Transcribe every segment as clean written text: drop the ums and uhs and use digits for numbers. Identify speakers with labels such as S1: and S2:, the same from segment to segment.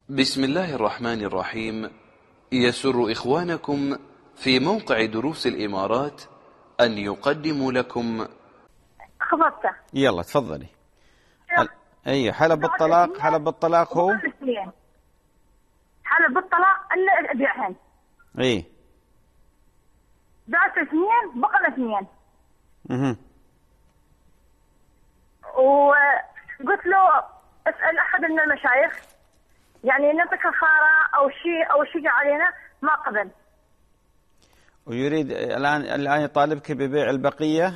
S1: بسم الله الرحمن الرحيم. يسر إخوانكم في موقع دروس الإمارات أن يقدموا لكم
S2: خبطته.
S3: يلا تفضلي. اي حلب بالطلاق، حلب بالطلاق هو
S2: حلب بالطلاق اللي ابيعهن.
S3: اي
S2: بعت 2 بقى 2. وقلت له اسأل احد من المشايخ يعني نعطي كفارة او شيء علينا، ما قبل.
S3: ويريد الآن يطالبك ببيع البقية؟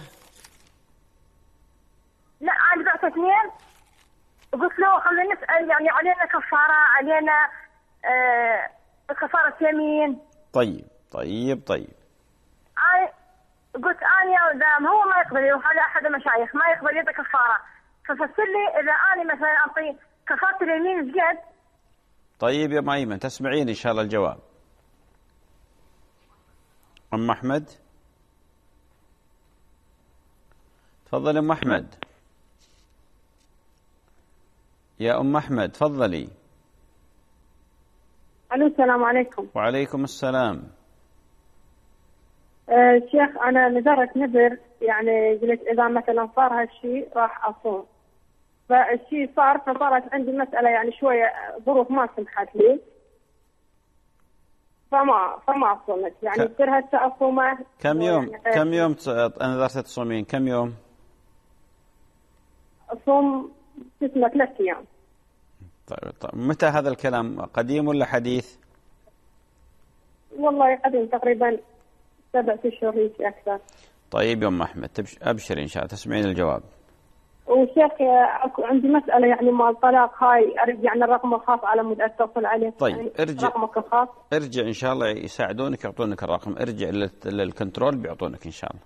S2: لا انا بعت 2. قلت له خلينا نسأل يعني علينا كفارة، علينا كفارة يمين.
S3: طيب.
S2: قلت أنا إذا هو ما يقبل يروح على أحد المشايخ ما يقبل يعطي كفارة، ففسر لي إذا أنا مثلا أعطي كفارة اليمين زيد.
S3: طيب يا أم أيمن تسمعين إن شاء الله الجواب. أم أحمد تفضلي. أم أحمد يا أم أحمد تفضلي.
S4: ألو السلام عليكم.
S3: وعليكم السلام.
S4: شيخ أنا نذرت نذر، يعني قلت إذا مثلا صار هالشيء راح أصوم، فالشيء صار فصارت عندي مسألة يعني شوية ظروف ما سمحت لي فما صمت، يعني تصير هسه أصومه.
S3: كم يوم نذرت تصومين؟ كم يوم؟
S4: أصوم 3 أيام.
S3: طيب متى هذا الكلام؟ قديم ولا حديث؟
S4: والله قديم تقريبا 7 أشهر هيك أكثر.
S3: طيب يا أم أحمد أبشر إن شاء الله تسمعين الجواب.
S4: وشيخ عندي مسألة يعني مع الطلاق هاي، أريد يعني الرقم الخاص على مود أتصل عليه.
S3: طيب
S4: يعني
S3: ارجع
S4: رقمك الخاص.
S3: ارجع إن شاء الله يساعدونك يعطونك الرقم، ارجع للكنترول بيعطونك إن شاء الله.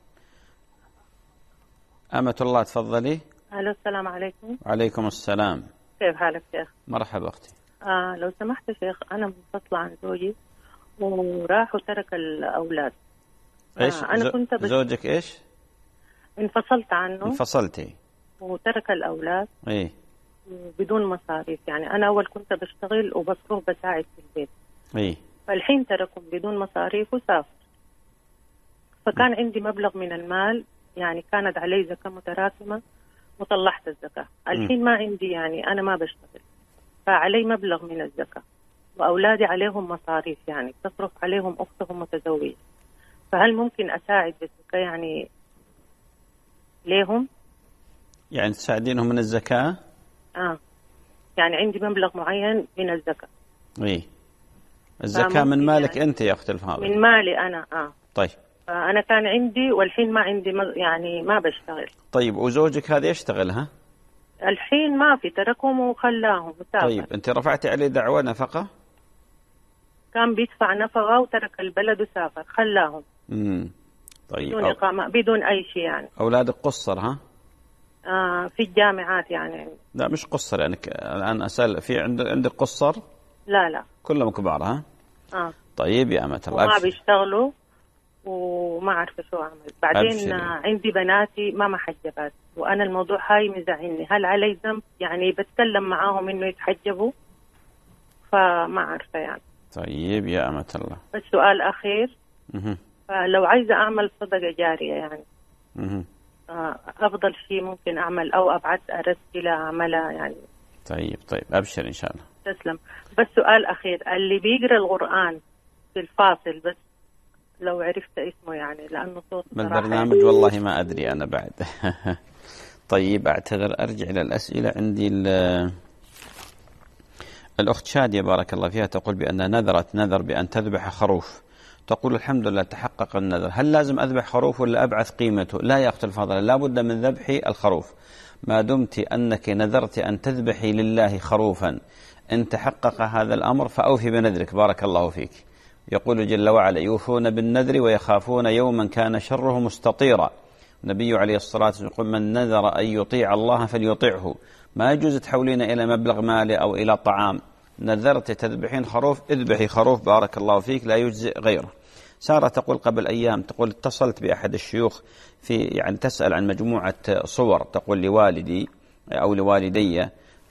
S3: أمة الله تفضلي.
S5: الو السلام عليكم.
S3: وعليكم السلام.
S5: كيف حالك شيخ؟
S3: مرحبا أختي.
S5: لو سمحت شيخ، أنا منفصلة عن زوجي وراح وترك الأولاد.
S3: إيش
S5: أنا كنت
S3: زوجك إيش؟
S5: انفصلت عنه.
S3: انفصلتي
S5: وترك الأولاد.
S3: إيه
S5: بدون مصاريف، يعني أنا أول كنت بشتغل وبصرف بساعد في البيت.
S3: إيه
S5: فالحين تركهم بدون مصاريف وسافر. فكان عندي مبلغ من المال، يعني كانت علي زكاة متراكمة وطلعت الزكاة. الحين ما عندي، يعني أنا ما بشتغل، فعلي مبلغ من الزكاة وأولادي عليهم مصاريف، يعني تصرف عليهم أختهم متزوجة. فهل ممكن أساعد بالزكاة يعني ليهم؟
S3: يعني تساعدينهم من الزكاة؟
S5: يعني عندي مبلغ معين من الزكاة.
S3: إيه الزكاة من مالك يعني أنت يا أخت الفاضلة؟
S5: من مالي أنا.
S3: طيب
S5: أنا كان عندي والحين ما عندي، يعني ما بشتغل.
S3: طيب وزوجك هذا يشتغل ها؟
S5: الحين ما في، تركهم وخلاهم وسافر.
S3: طيب أنت رفعتي عليه دعوى نفقة؟
S5: كان بيدفع نفقة وترك البلد وسافر، خلاهم.
S3: طيب
S5: بدون إقامة بدون أي شيء يعني.
S3: أولادك قصر ها؟
S5: في الجامعات يعني.
S3: لا مش قصر، يعني الآن أسأل في عندك قصر؟
S5: لا
S3: كلهم كبار ها؟ طيب يا أمة الله.
S5: ما بيشتغلوا وما عارفة شو أعمل. بعدين عندي بناتي ما محجبات، وأنا الموضوع هاي مزعلني. هل علي ذنب يعني بتكلم معاهم إنه يتحجبوا؟ فما عارفة يعني.
S3: طيب يا أمة الله.
S5: بس سؤال أخير. فلو عايزة أعمل صدقة جارية يعني. أفضل شيء ممكن أعمل أو أبعث أرسل أعملها يعني.
S3: طيب أبشر إن شاء الله.
S5: تسلم. بس سؤال أخير، اللي بيقرأ القرآن في الفاصل بس لو عرفت اسمه يعني، لأنه صوت
S3: من البرنامج والله ما أدري أنا بعد. طيب أعتذر، أرجع إلى الأسئلة. عندي الأخت شادية بارك الله فيها تقول بأن نذر بأن تذبح خروف. تقول الحمد لله تحقق النذر، هل لازم أذبح خروف ولا أبعث قيمته؟ لا يا أخت الفاضلة، لا بد من ذبح الخروف ما دمت أنك نذرت أن تذبحي لله خروفا. إن تحقق هذا الأمر فأوفي بنذرك بارك الله فيك. يقول جل وعلا يوفون بالنذر ويخافون يوما كان شره مستطيرا. النبي عليه الصلاة والسلام يقول من نذر أن يطيع الله فليطيعه. ما يجوز تحولين إلى مبلغ مالي أو إلى طعام. نذرت تذبحين خروف، اذبحي خروف بارك الله فيك، لا يجزئ غيره. سارة تقول قبل أيام، تقول اتصلت بأحد الشيوخ يعني تسأل عن مجموعة صور، تقول لوالدي أو لوالدي،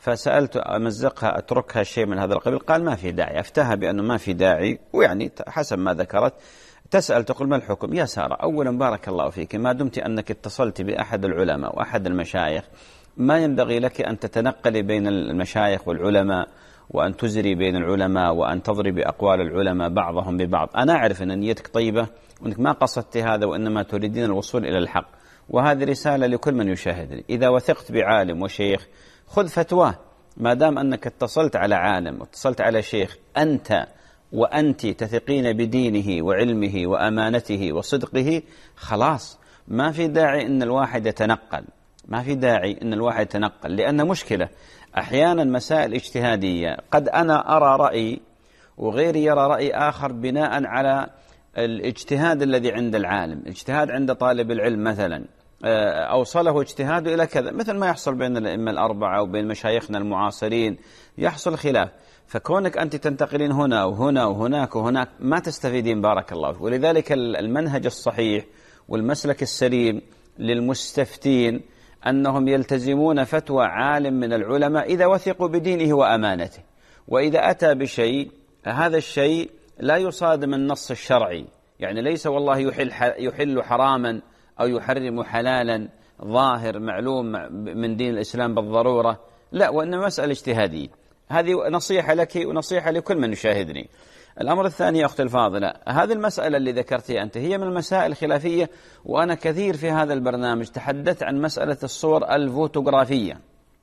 S3: فسألت أمزقها أتركها شيء من هذا القبيل، قال ما في داعي. أفتها بأنه ما في داعي، ويعني حسب ما ذكرت. تسأل تقول ما الحكم؟ يا سارة، أولا بارك الله فيك، ما دمت أنك اتصلت بأحد العلماء وأحد المشايخ ما ينبغي لك أن تتنقلي بين المشايخ والعلماء وأن تزري بين العلماء وأن تضربي أقوال العلماء بعضهم ببعض. أنا أعرف أن نيتك طيبة وأنك ما قصدت هذا وإنما تريدين الوصول إلى الحق، وهذه رسالة لكل من يشاهدني. إذا وثقت بعالم وشيخ خذ فتواه، ما دام أنك اتصلت على عالم واتصلت على شيخ أنت وأنت تثقين بدينه وعلمه وأمانته وصدقه، خلاص ما في داعي أن الواحد يتنقل، ما في داعي أن الواحد يتنقل، لأن مشكلة أحيانا مسائل اجتهادية قد أنا أرى رأي وغيري يرى رأي آخر بناء على الاجتهاد الذي عند العالم. الاجتهاد عند طالب العلم مثلا أوصله اجتهاده إلى كذا، مثل ما يحصل بين الأئمة الأربعة وبين مشايخنا المعاصرين يحصل خلاف، فكونك أنت تنتقلين هنا وهنا وهناك وهناك ما تستفيدين بارك الله فيك. ولذلك المنهج الصحيح والمسلك السليم للمستفتين أنهم يلتزمون فتوى عالم من العلماء إذا وثقوا بدينه وأمانته، وإذا أتى بشيء هذا الشيء لا يصادم النص الشرعي، يعني ليس والله يحل حراما أو يحرم حلالا ظاهر معلوم من دين الإسلام بالضرورة، لا، وإنما مسألة اجتهادية. هذه نصيحة لك ونصيحة لكل من يشاهدني. الأمر الثاني يا أختي الفاضلة، هذه المسألة اللي ذكرتها أنت هي من المسائل الخلافية، وأنا كثير في هذا البرنامج تحدثت عن مسألة الصور الفوتوغرافية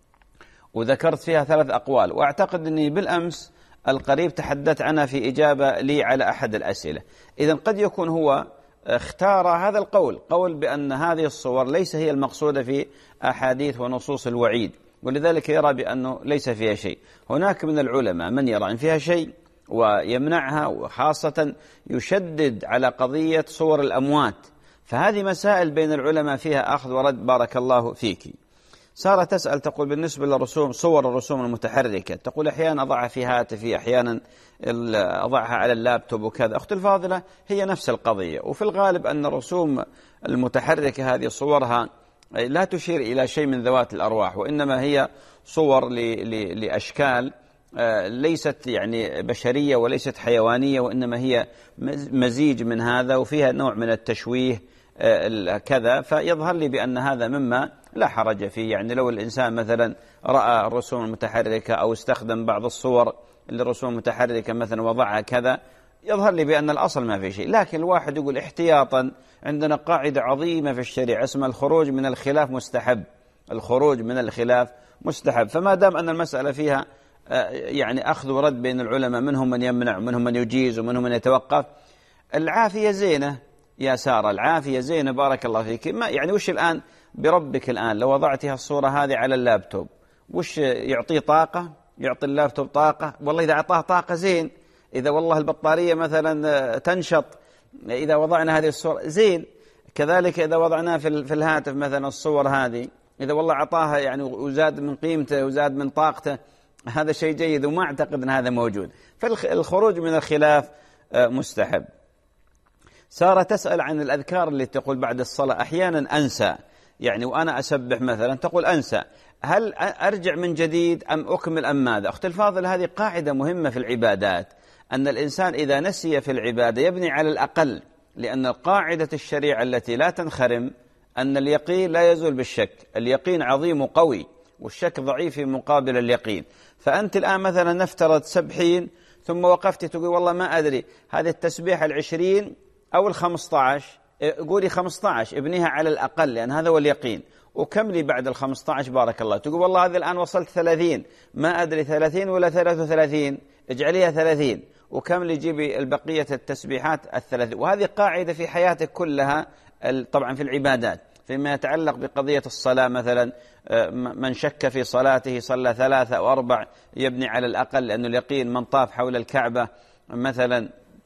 S3: وذكرت فيها 3 أقوال، وأعتقد أني بالأمس القريب تحدثت عنها في إجابة لي على أحد الأسئلة. إذن قد يكون هو اختار هذا القول، قول بأن هذه الصور ليس هي المقصودة في أحاديث ونصوص الوعيد، ولذلك يرى بأنه ليس فيها شيء. هناك من العلماء من يرى أن فيها شيء ويمنعها، وخاصة يشدد على قضية صور الأموات. فهذه مسائل بين العلماء فيها أخذ ورد بارك الله فيك. سارة تسأل تقول بالنسبة للرسوم، صور الرسوم المتحركة، تقول أحيانا أضعها في هاتفي، أحيانا أضعها على اللابتوب وكذا. أختي الفاضلة هي نفس القضية، وفي الغالب أن الرسوم المتحركة هذه صورها لا تشير إلى شيء من ذوات الأرواح، وإنما هي صور لأشكال ليست يعني بشرية وليست حيوانية، وإنما هي مزيج من هذا وفيها نوع من التشويه كذا. فيظهر لي بأن هذا مما لا حرج فيه، يعني لو الإنسان مثلا رأى الرسوم المتحركة أو استخدم بعض الصور للرسوم المتحركة مثلا وضعها كذا، يظهر لي بأن الأصل ما في شيء. لكن الواحد يقول احتياطا، عندنا قاعدة عظيمة في الشريعة اسمها الخروج من الخلاف مستحب، الخروج من الخلاف مستحب. فما دام أن المسألة فيها يعني أخذ ورد بين العلماء، منهم من يمنع ومنهم من يجيز ومنهم من يتوقف، العافية زينة يا سارة، العافية زينة بارك الله فيك. ما يعني وش الآن بربك الآن لو وضعتها الصورة هذه على اللابتوب وش يعطيه طاقة؟ يعطي اللابتوب طاقة؟ والله إذا أعطاه طاقة زين، إذا والله البطارية مثلا تنشط إذا وضعنا هذه الصورة زين. كذلك إذا وضعناه في الهاتف مثلا الصور هذه، إذا والله أعطاها يعني وزاد من قيمته وزاد من طاقته، هذا شيء جيد، وما أعتقد أن هذا موجود. فالخروج من الخلاف مستحب. سارة تسأل عن الأذكار اللي تقول بعد الصلاة أحيانا أنسى، يعني وأنا أسبح مثلا تقول أنسى، هل أرجع من جديد أم أكمل أم ماذا؟ أختي الفاضل هذه قاعدة مهمة في العبادات، أن الإنسان إذا نسي في العبادة يبني على الأقل، لأن قاعدة الشريعة التي لا تنخرم أن اليقين لا يزول بالشك، اليقين عظيم وقوي والشك ضعيف في مقابل اليقين. فأنت الآن مثلا نفترض سبحين ثم وقفت تقول والله ما أدري هذه التسبيح 20 أو 15، قولي 15 ابنيها على الأقل لأن هذا هو اليقين، وكملي بعد 15 بارك الله. تقول والله هذه الآن وصلت 30 ما أدري 30 ولا 33، اجعليها 30 وكملي جيبي البقية التسبيحات 30. وهذه قاعدة في حياتك كلها طبعا في العبادات. فيما يتعلق بقضية الصلاة مثلا من شك في صلاته صلى 3 أو 4 يبني على الأقل، لأنه اليقين من طاف حول الكعبة مثلا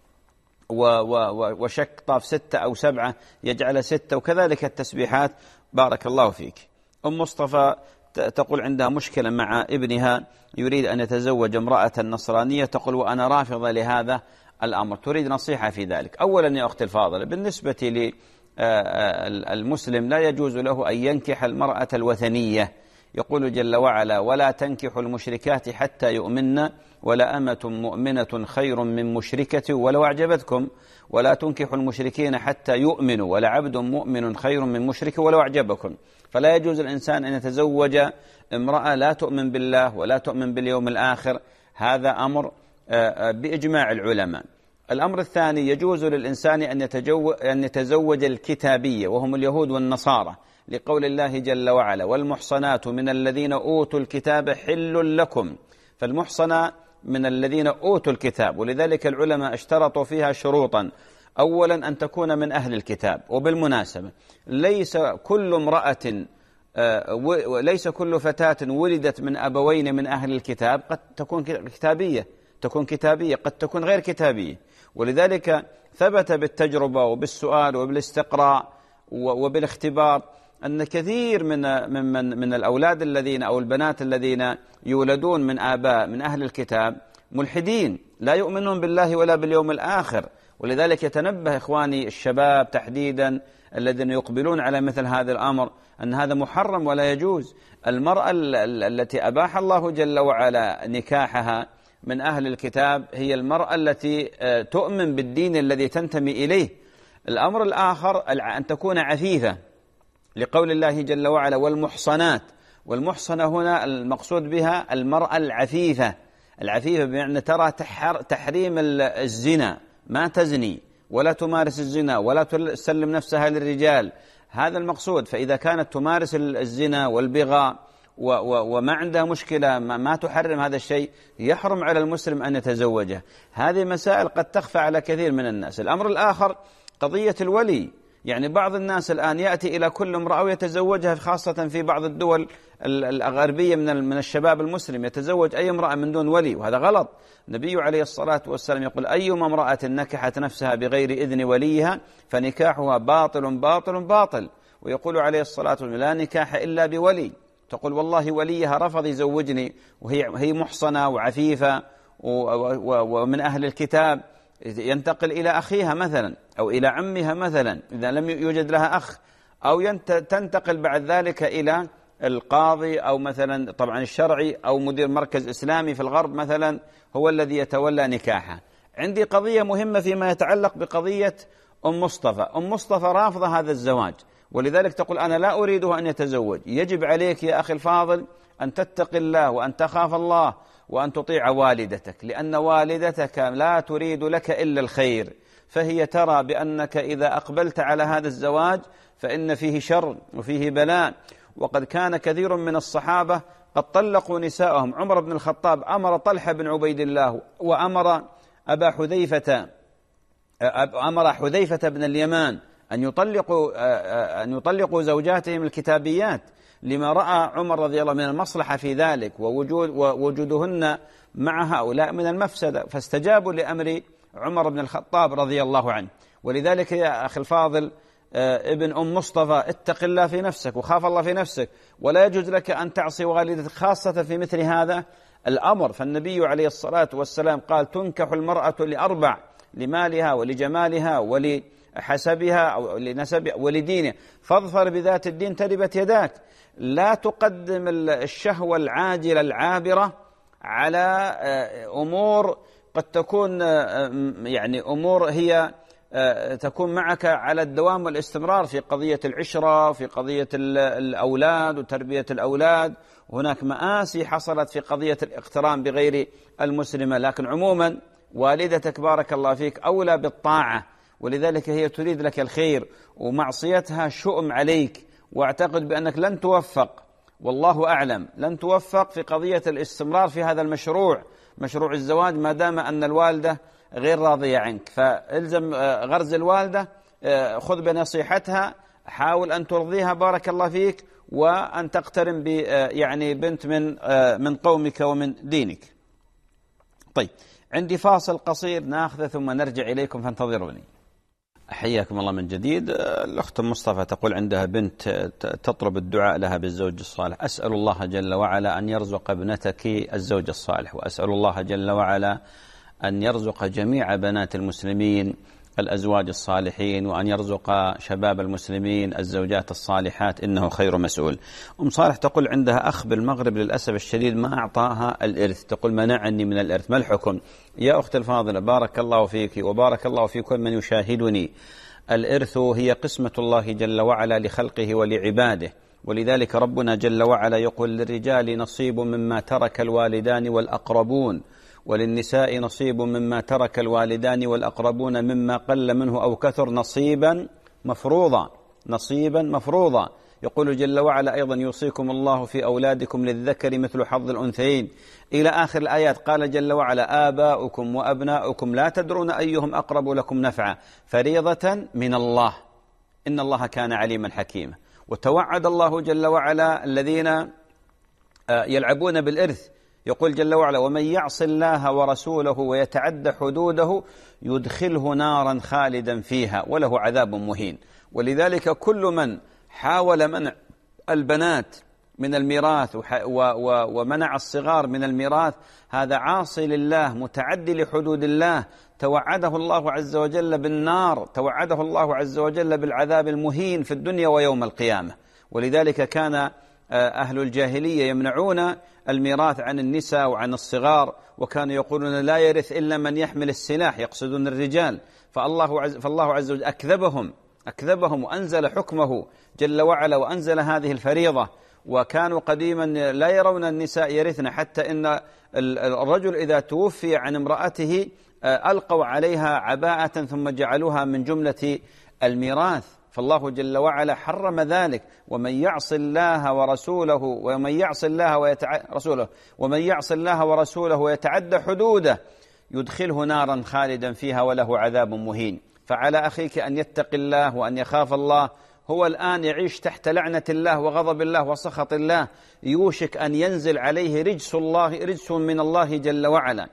S3: وشك طاف 6 أو 7 يجعل 6، وكذلك التسبيحات بارك الله فيك. أم مصطفى تقول عندها مشكلة مع ابنها يريد أن يتزوج امرأة نصرانية، تقول وأنا رافضة لهذا الأمر، تريد نصيحة في ذلك. أولا يا أختي الفاضلة بالنسبة لي المسلم لا يجوز له أن ينكح المرأة الوثنية، يقول جل وعلا: ولا تنكحوا المشركات حتى يؤمن ولأمة مؤمنة خير من مشركة ولو أعجبتكم، ولا تنكحوا المشركين حتى يؤمنوا ولعبد مؤمن خير من مشرك ولو أعجبكم. فلا يجوز الإنسان أن يتزوج امرأة لا تؤمن بالله ولا تؤمن باليوم الآخر، هذا أمر بإجماع العلماء. الأمر الثاني: يجوز للإنسان أن يتزوج الكتابية وهم اليهود والنصارى، لقول الله جل وعلا: والمحصنات من الذين أوتوا الكتاب حل لكم. فالمحصنة من الذين أوتوا الكتاب، ولذلك العلماء اشترطوا فيها شروطا: أولا أن تكون من أهل الكتاب. وبالمناسبة ليس كل فتاة ولدت من أبوين من أهل الكتاب قد تكون كتابية، قد تكون غير كتابية. ولذلك ثبت بالتجربة وبالسؤال وبالاستقراء وبالاختبار أن كثير من الأولاد الذين أو البنات الذين يولدون من آباء من أهل الكتاب ملحدين، لا يؤمنون بالله ولا باليوم الآخر. ولذلك يتنبه إخواني الشباب تحديدا الذين يقبلون على مثل هذا الأمر أن هذا محرم ولا يجوز. المرأة التي أباح الله جل وعلا نكاحها من أهل الكتاب هي المرأة التي تؤمن بالدين الذي تنتمي إليه. الأمر الآخر أن تكون عفيفة، لقول الله جل وعلا: والمحصنات. والمحصنة هنا المقصود بها المرأة العفيفة بمعنى ترى تحريم الزنا، ما تزني ولا تمارس الزنا ولا تسلم نفسها للرجال، هذا المقصود. فإذا كانت تمارس الزنا والبغاء وما عندها مشكلة ما تحرم هذا الشيء، يحرم على المسلم أن يتزوجه. هذه مسائل قد تخفى على كثير من الناس. الأمر الآخر قضية الولي، يعني بعض الناس الآن يأتي إلى كل امرأة ويتزوجها، خاصة في بعض الدول الغربية من الشباب المسلم يتزوج أي امرأة من دون ولي، وهذا غلط. النبي عليه الصلاة والسلام يقول: أيما امرأة نكحت نفسها بغير إذن وليها فنكاحها باطل باطل باطل. ويقول عليه الصلاة والسلام: لا نكاح إلا بولي. تقول: والله وليها رفض يزوجني وهي محصنة وعفيفة ومن أهل الكتاب، ينتقل إلى أخيها مثلا أو إلى عمها مثلا إذا لم يوجد لها أخ، أو تنتقل بعد ذلك إلى القاضي أو مثلا طبعا الشرعي أو مدير مركز إسلامي في الغرب مثلا هو الذي يتولى نكاحها. عندي قضية مهمة فيما يتعلق بقضية أم مصطفى رافضة هذا الزواج، ولذلك تقول: أنا لا أريده أن يتزوج. يجب عليك يا أخي الفاضل أن تتقي الله وأن تخاف الله وأن تطيع والدتك، لأن والدتك لا تريد لك إلا الخير، فهي ترى بأنك إذا أقبلت على هذا الزواج فإن فيه شر وفيه بلاء. وقد كان كثير من الصحابة قد طلقوا نساءهم. عمر بن الخطاب أمر طلحة بن عبيد الله وأمر أمر حذيفة بن اليمان أن يطلقوا زوجاتهم الكتابيات، لما رأى عمر رضي الله من المصلحة في ذلك ووجودهن مع هؤلاء من المفسدة، فاستجابوا لأمر عمر بن الخطاب رضي الله عنه. ولذلك يا أخي الفاضل ابن أم مصطفى اتق الله في نفسك وخاف الله في نفسك، ولا يجوز لك أن تعصي والدتك خاصة في مثل هذا الأمر. فالنبي عليه الصلاة والسلام قال: تنكح المرأة لأربع: لمالها ولجمالها ولحسبها أو لنسبها ولدينها، فاظفر بذات الدين تربت يداك. لا تقدم الشهوة العاجلة العابرة على أمور قد تكون يعني أمور هي تكون معك على الدوام والاستمرار في قضية العشرة، في قضية الأولاد وتربية الأولاد. هناك مآسي حصلت في قضية الاقتران بغير المسلمة، لكن عموما والدتك بارك الله فيك أولى بالطاعة، ولذلك هي تريد لك الخير، ومعصيتها شؤم عليك. واعتقد بأنك لن توفق، والله أعلم، لن توفق في قضية الاستمرار في هذا المشروع، مشروع الزواج، ما دام أن الوالدة غير راضية عنك. فالزم غرز الوالدة، خذ بنصيحتها، حاول أن ترضيها بارك الله فيك، وأن تقترن يعني بنت من قومك ومن دينك. طيب، عندي فاصل قصير ناخذه ثم نرجع إليكم فانتظروني. حياكم الله من جديد. الأخت مصطفى تقول عندها بنت تطلب الدعاء لها بالزوج الصالح. أسأل الله جل وعلا أن يرزق ابنتك الزوج الصالح، وأسأل الله جل وعلا أن يرزق جميع بنات المسلمين الأزواج الصالحين وأن يرزق شباب المسلمين الزوجات الصالحات، إنه خير مسؤول. أم صالح تقول عندها أخ بالمغرب للأسف الشديد ما أعطاها الإرث، تقول منعني من الإرث، ما الحكم؟ يا أخت الفاضلة بارك الله فيك وبارك الله في كل من يشاهدني، الإرث هي قسمة الله جل وعلا لخلقه ولعباده، ولذلك ربنا جل وعلا يقول للرجال نصيب مما ترك الوالدان والأقربون، وللنساء نصيب مما ترك الوالدان والأقربون مما قل منه أو كثر نصيبا مفروضا، نصيبا مفروضا. يقول جل وعلا أيضا يوصيكم الله في أولادكم للذكر مثل حظ الأنثيين إلى آخر الآيات. قال جل وعلا آباؤكم وأبناؤكم لا تدرون أيهم أقرب لكم نفعا فريضة من الله إن الله كان عليما حكيما. وتوعد الله جل وعلا الذين يلعبون بالإرث، يقول جل وعلا ومن يعص الله ورسوله ويتعد حدوده يدخله نارا خالدا فيها وله عذاب مهين. ولذلك كل من حاول منع البنات من الميراث ومنع الصغار من الميراث هذا عاصي لله متعدي لحدود الله، توعده الله عز وجل بالنار، توعده الله عز وجل بالعذاب المهين في الدنيا ويوم القيامة. ولذلك كان أهل الجاهلية يمنعون الميراث عن النساء وعن الصغار، وكانوا يقولون لا يرث إلا من يحمل السلاح، يقصدون الرجال. فالله عز وجل أكذبهم وأنزل حكمه جل وعلا وأنزل هذه الفريضة. وكانوا قديما لا يرون النساء يرثن، حتى إن الرجل إذا توفي عن امرأته ألقوا عليها عباءة ثم جعلوها من جملة الميراث. فالله جل وعلا حرم ذلك. ومن يعص الله ورسوله ويتعدى حدوده يدخله نارا خالدا فيها وله عذاب مهين. فعلى أخيك أن يتق الله وأن يخاف الله. هو الآن يعيش تحت لعنة الله وغضب الله وسخط الله، يوشك أن ينزل عليه رجس من الله جل وعلا،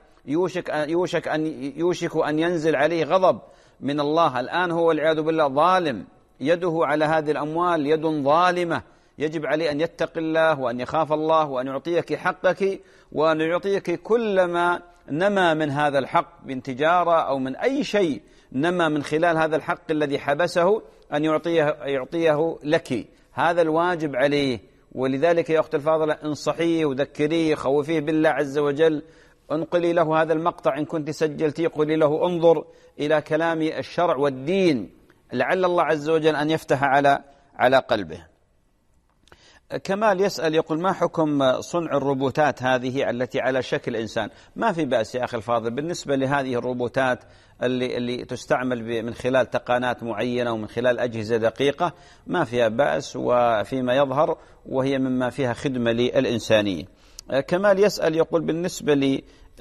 S3: يوشك أن ينزل عليه غضب من الله. الآن هو والعياذ بالله ظالم، يده على هذه الأموال يد ظالمة. يجب عليه أن يتق الله وأن يخاف الله وأن يعطيك حقك، وأن يعطيك كل ما نما من هذا الحق من تجارة أو من أي شيء نما من خلال هذا الحق الذي حبسه، أن يعطيه لك. هذا الواجب عليه. ولذلك يا أخت الفاضلة انصحيه وذكريه خوفيه بالله عز وجل. انقلي له هذا المقطع إن كنت سجلتيه، قولي له انظر إلى كلام الشرع والدين، لعل الله عز وجل أن يفتح على قلبه. كمال يسأل يقول ما حكم صنع الروبوتات هذه التي على شكل إنسان؟ ما في بأس يا أخي الفاضل بالنسبة لهذه الروبوتات اللي تستعمل من خلال تقنيات معينة ومن خلال أجهزة دقيقة، ما فيها بأس وفيما يظهر، وهي مما فيها خدمة للإنسانية. كمال يسأل يقول بالنسبة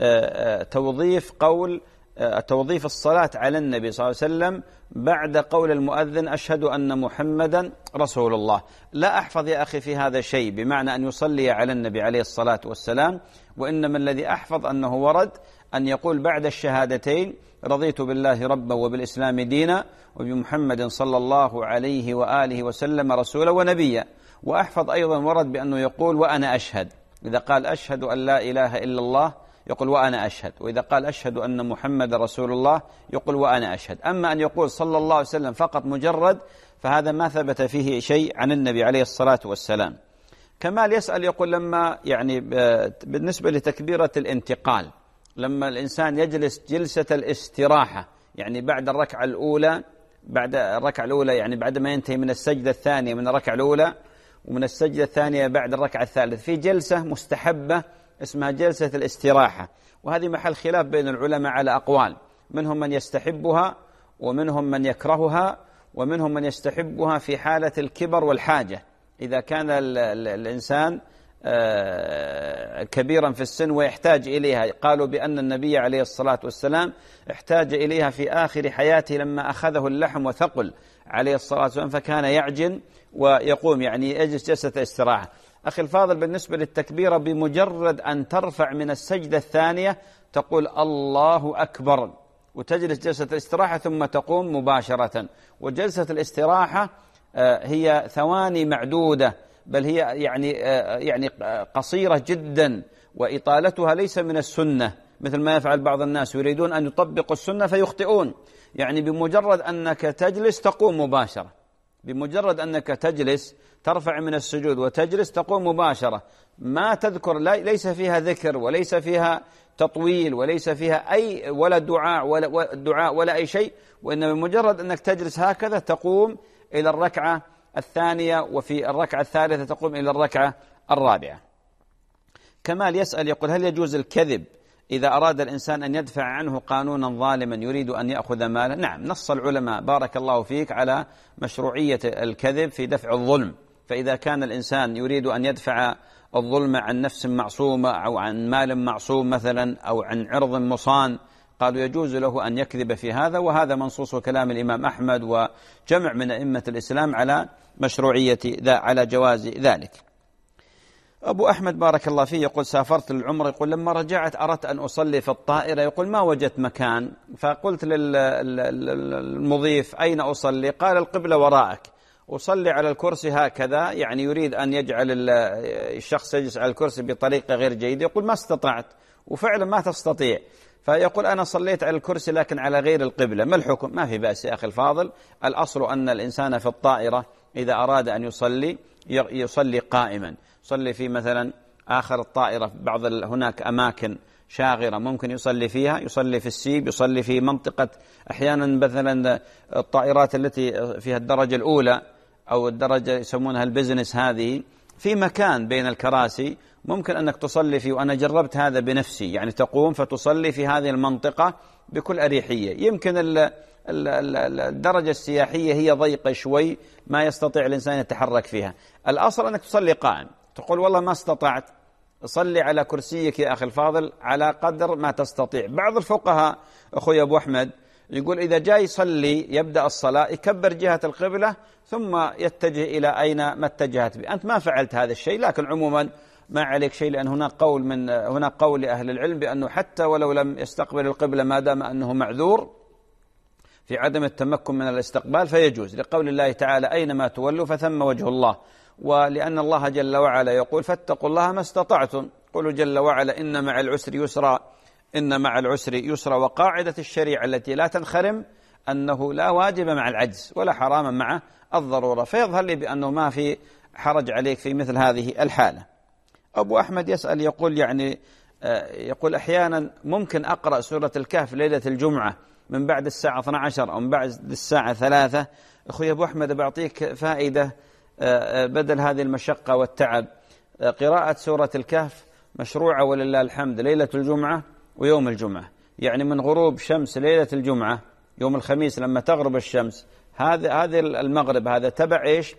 S3: لتوظيف الصلاة على النبي صلى الله عليه وسلم بعد قول المؤذن أشهد أن محمدا رسول الله، لا أحفظ يا أخي في هذا شيء بمعنى أن يصلي على النبي عليه الصلاة والسلام، وإنما الذي أحفظ أنه ورد أن يقول بعد الشهادتين رضيت بالله ربا وبالإسلام دينا وبمحمد صلى الله عليه وآله وسلم رسولا ونبيا. وأحفظ أيضا ورد بأنه يقول وأنا أشهد، إذا قال أشهد أن لا إله إلا الله يقول وأنا أشهد، وإذا قال أشهد أن محمد رسول الله يقول وأنا أشهد. أما أن يقول صلى الله عليه وسلم فقط مجرد فهذا ما ثبت فيه شيء عن النبي عليه الصلاة والسلام. كمال يسأل يقول لما بالنسبة لتكبيرة الانتقال، لما الإنسان يجلس جلسة الاستراحة يعني بعد الركعة الأولى يعني بعد ما ينتهي من السجدة الثانية من الركعة الأولى ومن السجدة الثانية بعد الركعة الثالثة، في جلسة مستحبة اسمها جلسة الاستراحة، وهذه محل خلاف بين العلماء على أقوال، منهم من يستحبها ومنهم من يكرهها ومنهم من يستحبها في حالة الكبر والحاجة، إذا كان الإنسان كبيرا في السن ويحتاج إليها. قالوا بأن النبي عليه الصلاة والسلام احتاج إليها في آخر حياته لما أخذه اللحم وثقل عليه الصلاة والسلام فكان يعجن ويقوم يعني يجلس جلسة استراحة. أخي الفاضل بالنسبة للتكبيرة بمجرد أن ترفع من السجدة الثانية تقول الله أكبر وتجلس جلسة الاستراحة ثم تقوم مباشرة. وجلسة الاستراحة هي ثواني معدودة، بل هي يعني قصيرة جدا، وإطالتها ليس من السنة، مثل ما يفعل بعض الناس، يريدون أن يطبقوا السنة فيخطئون. يعني بمجرد أنك تجلس تقوم مباشرة، بمجرد أنك تجلس ترفع من السجود وتجلس تقوم مباشرة، ما تذكر، ليس فيها ذكر وليس فيها تطويل وليس فيها أي ولا دعاء ولا أي شيء، وإنما بمجرد أنك تجلس هكذا تقوم إلى الركعة الثانية، وفي الركعة الثالثة تقوم إلى الركعة الرابعة. كمال يسأل يقول: هل يجوز الكذب إذا أراد الإنسان أن يدفع عنه قانونا ظالما يريد أن يأخذ ماله؟ نعم، نص العلماء بارك الله فيك على مشروعية الكذب في دفع الظلم. فإذا كان الإنسان يريد أن يدفع الظلم عن نفس معصومة أو عن مال معصوم مثلا أو عن عرض مصان، قالوا يجوز له أن يكذب في هذا، وهذا منصوص كلام الإمام أحمد وجمع من أئمة الإسلام على مشروعية على جواز ذلك. أبو أحمد بارك الله فيه يقول: سافرت للعمرة، يقول لما رجعت أردت أن أصلي في الطائرة، يقول ما وجدت مكان، فقلت للمضيف: أين أصلي؟ قال: القبلة وراءك. أصلي على الكرسي هكذا، يعني يريد أن يجعل الشخص يجلس على الكرسي بطريقة غير جيدة، يقول ما استطعت، وفعلا ما تستطيع. فيقول: أنا صليت على الكرسي لكن على غير القبلة، ما الحكم؟ ما في بأس يا أخي الفاضل، الأصل أن الإنسان في الطائرة إذا أراد أن يصلي قائما، يصلي في مثلا آخر الطائرة، هناك أماكن شاغرة ممكن يصلي فيها، يصلي في السيب، يصلي في منطقة، أحيانا مثلا الطائرات التي فيها الدرجة الأولى أو الدرجة يسمونها البزنس، هذه في مكان بين الكراسي ممكن أنك تصلي فيه، وأنا جربت هذا بنفسي، يعني تقوم فتصلي في هذه المنطقة بكل أريحية. يمكن الدرجة السياحية هي ضيقة شوي، ما يستطيع الإنسان يتحرك فيها، الأصل أنك تصلي قائم. تقول والله ما استطعت، صلي على كرسيك يا أخي الفاضل على قدر ما تستطيع. بعض الفقهاء أخوي أبو أحمد يقول إذا جاء يصلي يبدأ الصلاة يكبر جهة القبلة ثم يتجه إلى أين ما اتجهت به. أنت ما فعلت هذا الشيء، لكن عموما ما عليك شيء، لأن هناك قول لأهل العلم بأنه حتى ولو لم يستقبل القبلة ما دام أنه معذور في عدم التمكن من الاستقبال فيجوز، لقول الله تعالى أينما تولوا فثم وجه الله، ولأن الله جل وعلا يقول فاتقوا الله ما استطعتم، قل جل وعلا إن مع العسر يسرا، إن مع العسر يسرا. وقاعدة الشريعة التي لا تنخرم أنه لا واجب مع العجز ولا حرام مع الضرورة، فيظهر لي بأنه ما في حرج عليك في مثل هذه الحالة. أبو أحمد يسأل يقول يقول أحيانا ممكن أقرأ سورة الكهف ليلة الجمعة من بعد الساعة 12 أو من بعد الساعة 3. أخوي أبو أحمد بعطيك فائدة بدل هذه المشقة والتعب. قراءة سورة الكهف مشروعة ولله الحمد ليلة الجمعة ويوم الجمعة، يعني من غروب شمس ليلة الجمعة يوم الخميس لما تغرب الشمس، هذه المغرب هذا تبع إيش؟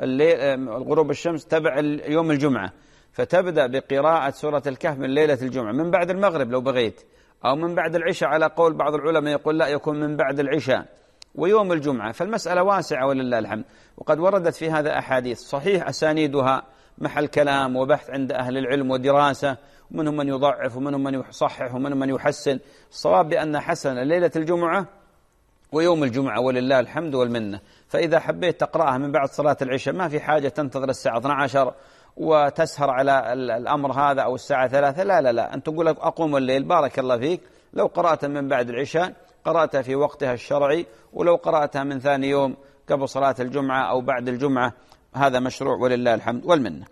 S3: الغروب الشمس تبع يوم الجمعة، فتبدأ بقراءة سورة الكهف من ليلة الجمعة من بعد المغرب لو بغيت، أو من بعد العشاء على قول بعض العلماء يقول لا يكون من بعد العشاء، ويوم الجمعة. فالمسألة واسعة ولله الحمد، وقد وردت في هذا أحاديث صحيح أسانيدها محل كلام وبحث عند أهل العلم ودراسة، ومنهم من يضعف ومنهم من يصحح ومنهم من يحسن. الصواب بأن حسن ليلة الجمعة ويوم الجمعة ولله الحمد والمنة. فإذا حبيت تقرأها من بعد صلاة العشاء ما في حاجة تنتظر الساعة 12 وتسهر على الأمر هذا أو الساعة 3، لا أنت تقول أقوم الليل بارك الله فيك، لو قرأت من بعد العشاء قرأتها في وقتها الشرعي، ولو قرأتها من ثاني يوم قبل صلاة الجمعة أو بعد الجمعة هذا مشروع ولله الحمد والمنة.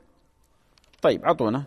S3: طيب عطونا،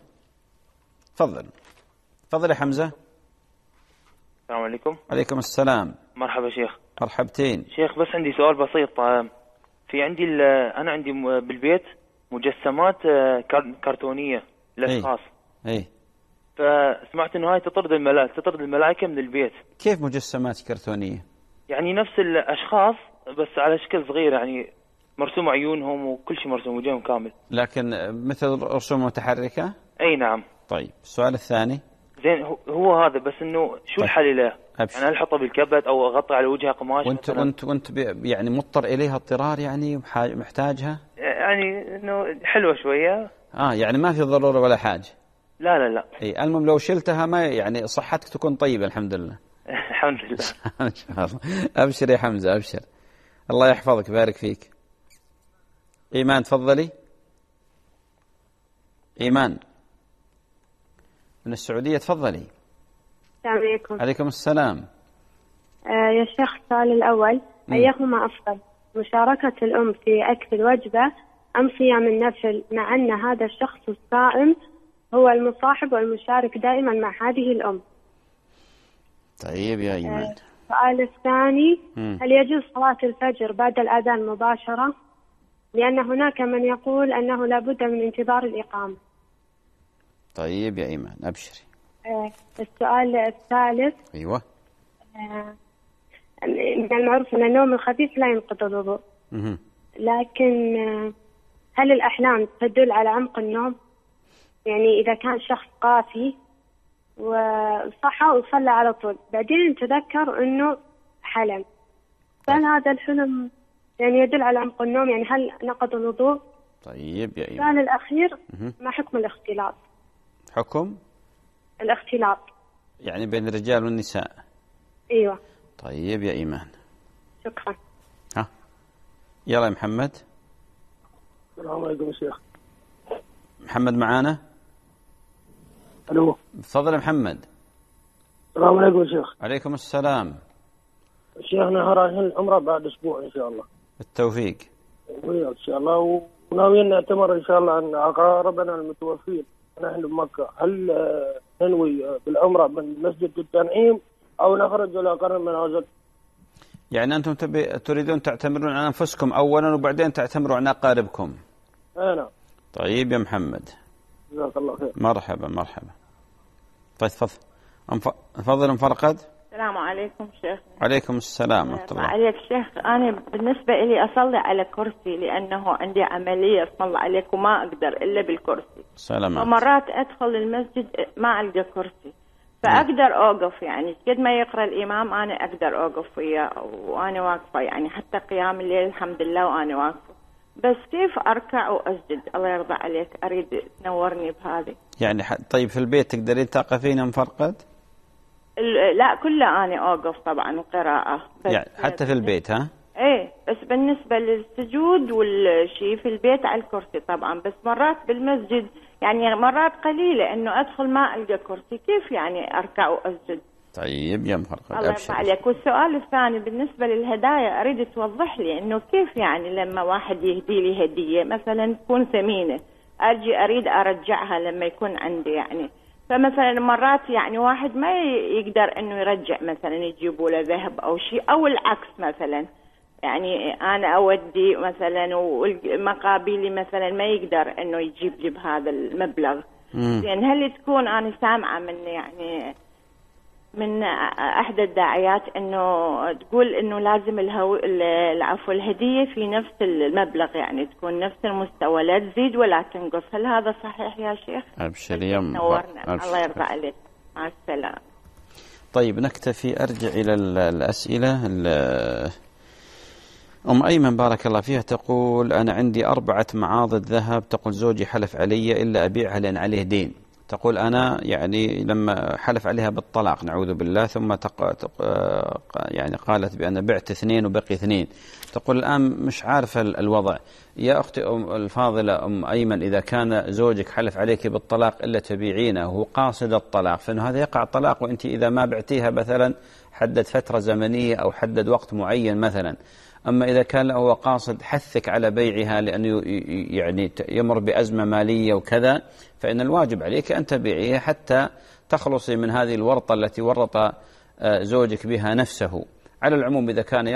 S3: تفضل يا حمزة.
S6: السلام عليكم.
S3: عليكم السلام.
S6: مرحبا شيخ.
S3: مرحبتين
S6: شيخ، بس عندي سؤال بسيط. في عندي أنا عندي بالبيت مجسمات كرتونية للأشخاص.
S3: أي.
S6: فسمعت إنه هاي تطرد الملائكة من البيت.
S3: كيف مجسمات كرتونية؟
S6: يعني نفس الأشخاص بس على شكل صغير، يعني مرسوم عيونهم وكل شيء مرسوم، وجههم كامل.
S3: لكن مثل رسوم متحركة؟
S6: أي نعم.
S3: طيب السؤال الثاني.
S6: زين، هو هذا، بس إنه شو الحل له؟ يعني هل أحطه بالكبت أو أغطي على وجهها قماش؟
S3: وانت يعني مضطر إليها اضطرار، يعني محتاجها؟
S6: يعني إنه حلوة شوية.
S3: يعني ما في ضرورة ولا حاجة.
S6: لا.
S3: اي المهم لو شلتها ما يعني صحتك تكون طيبة الحمد لله.
S6: الحمد لله.
S3: ان شاء الله. ابشر يا حمزة ابشر، الله يحفظك بارك فيك. إيمان تفضلي. إيمان من السعودية تفضلي.
S7: السلام عليكم.
S3: عليكم السلام.
S7: يا شيخ السؤال الأول، أيهما أفضل، مشاركة الأم في أكل الوجبة أم صيام النفل، مع أن هذا الشخص الصائم هو المصاحب والمشارك دائما مع هذه الأم؟
S3: طيب يا إيمان.
S7: السؤال الثاني، هل يجوز صلاة الفجر بعد الأذان مباشرة؟ لأن هناك من يقول أنه لابد من انتظار الإقامة.
S3: طيب يا إيمان أبشري.
S7: السؤال الثالث،
S3: أيوة.
S7: من المعروف أن النوم الخفيف لا ينقض الوضوء، لكن هل الأحلام تدل على عمق النوم؟ يعني إذا كان شخص قاسي وصحى وصلى على طول بعدين تذكر أنه حلم، فهل هذا الحلم يعني يدل على عمق النوم؟ يعني هل نقض الوضوء؟
S3: طيب يا إيمان.
S7: السؤال الأخير، ما حكم الاختلاط؟
S3: حكم
S7: الاختلاط
S3: يعني بين الرجال والنساء؟
S7: أيوة.
S3: طيب يا إيمان.
S7: شكرا.
S3: يلا يا محمد.
S8: السلام عليكم يا شيخ.
S3: محمد معانا؟
S8: الو.
S3: تفضل يا محمد.
S8: السلام عليكم يا شيخ.
S3: عليكم السلام.
S8: شيخنا رايحين العمرة بعد أسبوع إن شاء الله.
S3: بالتوفيق.
S8: وياك إن شاء الله، وناويين نعتمر إن شاء الله عن أقاربنا المتوفين نحن بمكة. هل ننوي بالعمرة من مسجد التنعيم أو نخرج إلى قرن المنازل؟
S3: يعني أنتم تريدون تعتمرون عن أنفسكم أولا وبعدين تعتمروا عن أقاربكم؟
S8: نعم.
S3: طيب يا محمد.
S8: جزاك الله خير.
S3: مرحبا مرحبا. طيب تفضل مفرقد.
S9: السلام عليكم شيخ.
S3: عليكم السلام ورحمة الله.
S9: عليك شيخ، أنا بالنسبة لي أصلي على كرسي لأنه عندي عملية اسم الله عليك وما أقدر إلا بالكرسي.
S3: سلامات.
S9: ومرات أدخل المسجد ما ألقى كرسي فأقدر أوقف، يعني قد ما يقرأ الإمام أنا أقدر أوقف وياه وأنا واقفة، يعني حتى قيام الليل الحمد لله وأنا واقفة. بس كيف أركع وأسجد؟ الله يرضى عليك أريد تنورني بهذه.
S3: يعني طيب في البيت تقدرين تقفين مفرقد؟
S9: لا كله أنا أوقف طبعا وقراءة.
S3: يعني حتى في البيت ها؟
S9: إيه بس بالنسبة للسجود والشيء في البيت على الكرسي طبعا، بس مرات بالمسجد يعني مرات قليلة إنه أدخل ما ألقى كرسي، كيف يعني أركع وأسجد؟
S3: طيب يا مفرقد
S9: الله يرضى عليك. والسؤال الثاني بالنسبة للهدايا أريد توضح لي إنه كيف يعني لما واحد يهدي لي هدية مثلا تكون ثمينة أجي أريد أرجعها لما يكون عندي، يعني فمثلا مرات يعني واحد ما يقدر إنه يرجع، مثلا يجيبوا له ذهب أو شيء أو العكس، مثلا يعني أنا أودي مثلا ومقابلي مثلا ما يقدر إنه يجيب لي بهذا المبلغ. يعني هل تكون أنا سامعة من أحد الداعيات إنه تقول إنه لازم العفو الهدية في نفس المبلغ، يعني تكون نفس المستوى لا تزيد ولا تنقص، هل هذا صحيح يا شيخ؟
S3: أبشر يا
S9: الله يرضى عليك. مع السلامة.
S3: طيب نكتفي. أرجع إلى الأسئلة. أم أيمن بارك الله فيها تقول أنا عندي 4 معاضد ذهب، تقول زوجي حلف علي إلا أبيعها لأن عليه دين. تقول أنا يعني لما حلف عليها بالطلاق نعوذ بالله ثم يعني قالت بأن بعت 2 وبقي 2. تقول الآن مش عارفة الوضع. يا أختي الفاضلة أم أيمن، إذا كان زوجك حلف عليك بالطلاق إلا تبيعينه وهو قاصد الطلاق فإنه هذا يقع طلاق، وأنت إذا ما بعتيها مثلا حدد فترة زمنية أو حدد وقت معين مثلا. أما إذا كان هو قاصد حثك على بيعها لأنه يعني يمر بأزمة مالية وكذا، فإن الواجب عليك أن تبيعيها حتى تخلصي من هذه الورطة التي ورط زوجك بها نفسه. على العموم إذا كان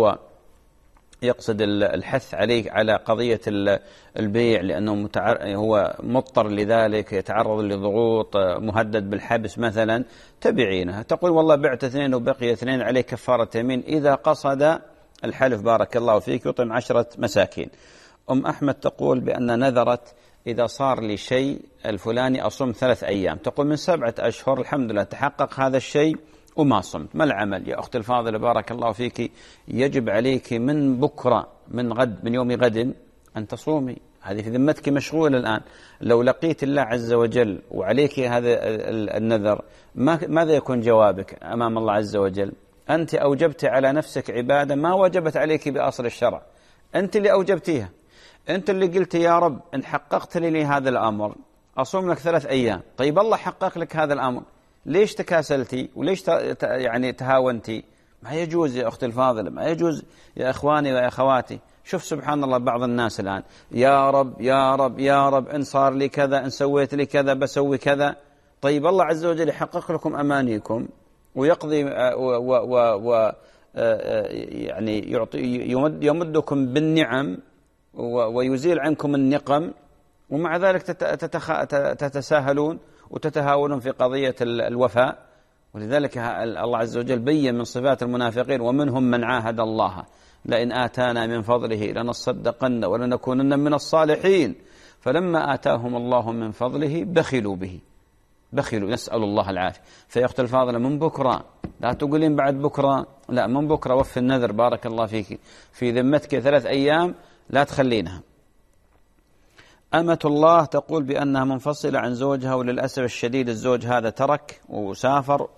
S3: يقصد الحث عليك على قضية البيع لأنه هو مضطر لذلك، يتعرض لضغوط، مهدد بالحبس مثلا، تبيعينها. تقول والله بعت 2 وبقي 2 عليه كفارة يمين إذا قصد الحلف بارك الله فيك يطعم 10 مساكين. أم أحمد تقول بأن نذرت إذا صار لي شيء الفلاني أصوم 3 أيام. تقول من 7 أشهر الحمد لله تحقق هذا الشيء وما صمت، ما العمل؟ يا أختي الفاضلة بارك الله فيك يجب عليك من بكرة من غد من يوم غد أن تصومي، هذه في ذمتك مشغولة الآن. لو لقيت الله عز وجل وعليك هذا النذر ماذا يكون جوابك أمام الله عز وجل؟ أنت أوجبت على نفسك عبادة ما وجبت عليك بأصل الشرع، أنت اللي أوجبتيها، أنت اللي قلت يا رب إن حققت لي هذا الأمر أصوم لك 3 أيام. طيب الله حقق لك هذا الأمر، ليش تكاسلتي وليش يعني تهاونتي؟ ما يجوز يا أختي الفاضلة، ما يجوز يا إخواني ويا أخواتي. شوف سبحان الله بعض الناس الآن يا رب يا رب يا رب، إن صار لي كذا، إن سويت لي كذا بسوي كذا. طيب الله عز وجل يحقق لكم أمانيكم ويقضي يعني يمدكم بالنعم ويزيل عنكم النقم، ومع ذلك تتساهلون وتتهاونون في قضية الوفاء. ولذلك الله عز وجل بين من صفات المنافقين: ومنهم من عاهد الله لئن آتانا من فضله لنصدقن ولنكونن من الصالحين فلما آتاهم الله من فضله بخلوا به. بخلوا، نسأل الله العافية. فيا أختي الفاضلة، من بكرة، لا تقولين بعد بكرة، لا، من بكرة وفي النذر بارك الله فيك، في ذمتك 3 أيام لا تخلينها. أمة الله تقول بأنها منفصلة عن زوجها، وللأسف الشديد الزوج هذا ترك وسافر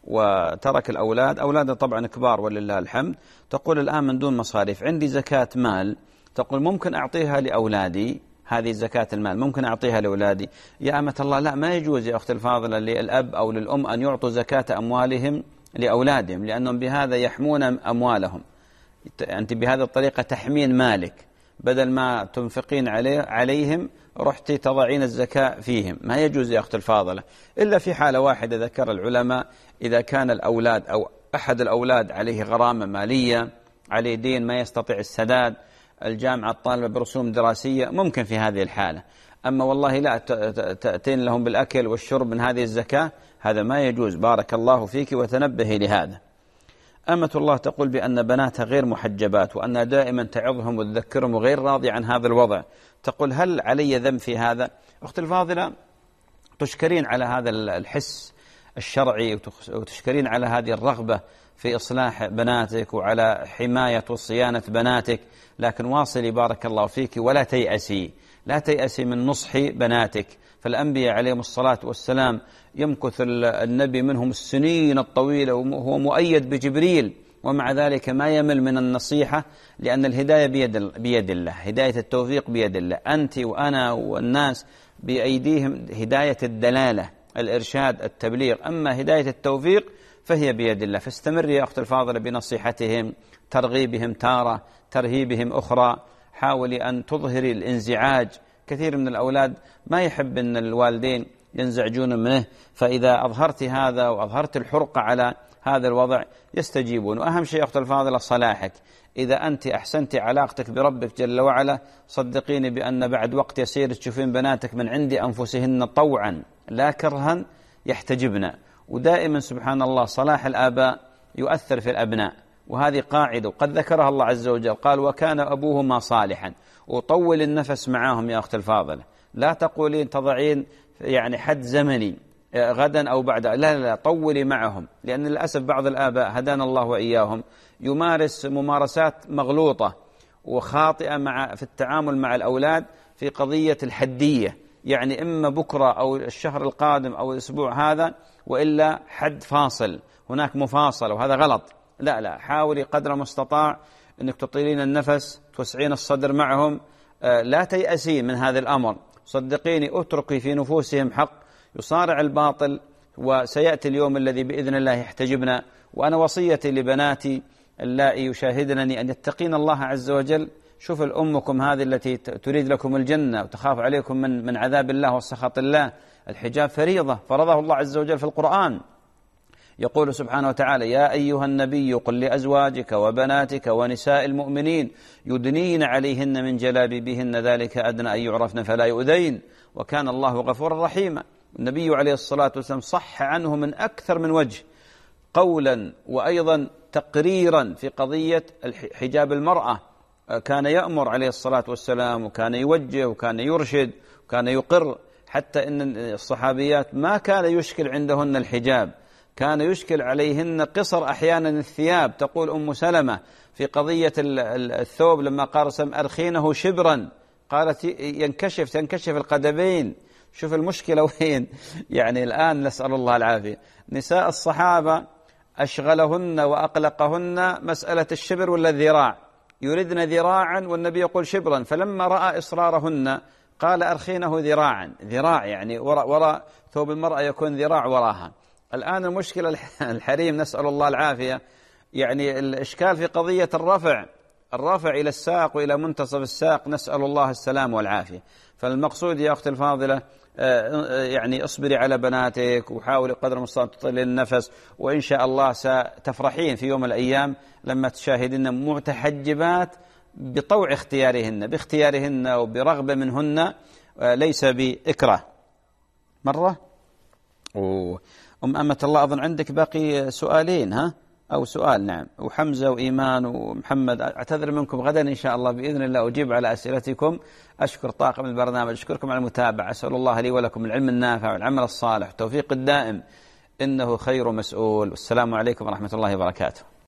S3: وترك الأولاد، أولادها طبعا كبار ولله الحمد. تقول الآن من دون مصاريف، عندي زكاة مال، تقول ممكن أعطيها لأولادي، هذه زكاة المال ممكن أعطيها لأولادي. يا أمة الله، لا، ما يجوز يا أختي الفاضلة للأب أو للأم أن يعطوا زكاة أموالهم لأولادهم، لأنهم بهذا يحمون أموالهم. أنت بهذه الطريقة تحمين مالك، بدل ما تنفقين عليهم رحتي تضعين الزكاة فيهم. ما يجوز يا أختي الفاضلة، إلا في حالة واحدة ذكر العلماء: إذا كان الأولاد أو أحد الأولاد عليه غرامة مالية، عليه دين ما يستطيع السداد، الجامعة الطالبة برسوم دراسية، ممكن في هذه الحالة. أما والله لا تأتين لهم بالأكل والشرب من هذه الزكاة، هذا ما يجوز. بارك الله فيك وتنبهي لهذا. أمة الله تقول بأن بناتها غير محجبات، وأنها دائما تعظهم وتذكرهم وغير راضي عن هذا الوضع. تقول هل علي ذنب في هذا؟ أختي الفاضلة، تشكرين على هذا الحس الشرعي وتشكرين على هذه الرغبة في إصلاح بناتك وعلى حماية وصيانة بناتك، لكن واصلي بارك الله فيك ولا تيأسي، لا تيأسي من نصح بناتك. فالأنبياء عليهم الصلاة والسلام يمكث النبي منهم السنين الطويلة وهو مؤيد بجبريل، ومع ذلك ما يمل من النصيحة، لأن الهداية بيد الله، هداية التوفيق بيد الله. أنت وأنا والناس بأيديهم هداية الدلالة، الإرشاد، التبليغ، أما هداية التوفيق فهي بيد الله. فاستمري يا أخت الفاضلة بنصيحتهم، ترغيبهم تارة، ترهيبهم أخرى. حاولي أن تظهري الانزعاج. كثير من الأولاد ما يحب أن الوالدين ينزعجون منه، فإذا أظهرت هذا وأظهرت الحرقة على هذا الوضع يستجيبون. وأهم شيء أخت الفاضلة صلاحك. إذا أنت أحسنت علاقتك بربك جل وعلا، صدقيني بأن بعد وقت يسير تشوفين بناتك من عند أنفسهن طوعا لا كرها يحتجبن. ودائما سبحان الله صلاح الآباء يؤثر في الأبناء، وهذه قاعدة وقد ذكرها الله عز وجل، قال وكان أبوهما صالحا. وطول النفس معاهم يا أخت الفاضلة، لا تقولين تضعين يعني حد زمني غدا أو بعد، لا، طولي معهم. لأن للأسف بعض الآباء هدانا الله وإياهم يمارس ممارسات مغلوطة وخاطئة في التعامل مع الأولاد في قضية الحدية، يعني إما بكرة أو الشهر القادم أو الأسبوع هذا، وإلا حد فاصل، هناك مفاصلة، وهذا غلط. لا، حاولي قدر المستطاع أنك تطيلين النفس، توسعين الصدر معهم، لا تيأسين من هذا الأمر. صدقيني اتركي في نفوسهم حق يصارع الباطل، وسيأتي اليوم الذي بإذن الله يحتجبنا. وأنا وصيتي لبناتي اللائي يشاهدنني أن يتقين الله عز وجل. شوف الأمكم هذه التي تريد لكم الجنة وتخاف عليكم من عذاب الله وسخط الله. الحجاب فريضة فرضه الله عز وجل في القرآن، يقول سبحانه وتعالى: يا أيها النبي قل لأزواجك وبناتك ونساء المؤمنين يدنين عليهن من جلابيبهن ذلك أدنى أن يعرفن فلا يؤذين وكان الله غفورا رحيما. النبي عليه الصلاة والسلام صح عنه من أكثر من وجه قولا وأيضا تقريرا في قضية حجاب المرأة. كان يأمر عليه الصلاة والسلام، وكان يوجه، وكان يرشد، وكان يقر، حتى إن الصحابيات ما كان يشكل عندهن الحجاب، كان يشكل عليهن قصر أحيانا الثياب. تقول أم سلمة في قضية الثوب لما قال سم أرخينه شبرا، قالت تنكشف القدمين. شوف المشكلة وين يعني الآن، نسأل الله العافية. نساء الصحابة أشغلهن وأقلقهن مسألة الشبر ولا الذراع، يردن ذراعا والنبي يقول شبرا، فلما رأى إصرارهن قال أرخينه ذراعا. ذراع يعني وراء ثوب المرأة يكون ذراع وراها. الآن المشكلة الحريم نسأل الله العافية، يعني الإشكال في قضية الرفع إلى الساق وإلى منتصف الساق، نسأل الله السلام والعافية. فالمقصود يا أختي الفاضلة يعني اصبري على بناتك وحاولي قدر المستطاع تطيلي النفس، وإن شاء الله ستفرحين في يوم من الأيام لما تشاهدين متحجبات بطوع باختيارهن وبرغبة منهن، ليس بإكراه. مرة أمة الله أظن عندك باقي سؤالين، ها؟ أو سؤال، نعم. وحمزة وإيمان ومحمد، أعتذر منكم غدا إن شاء الله بإذن الله أجيب على أسئلتكم. أشكر طاقم البرنامج، أشكركم على المتابعة، أسأل الله لي ولكم العلم النافع والعمل الصالح والتوفيق الدائم، إنه خير مسؤول. والسلام عليكم ورحمة الله وبركاته.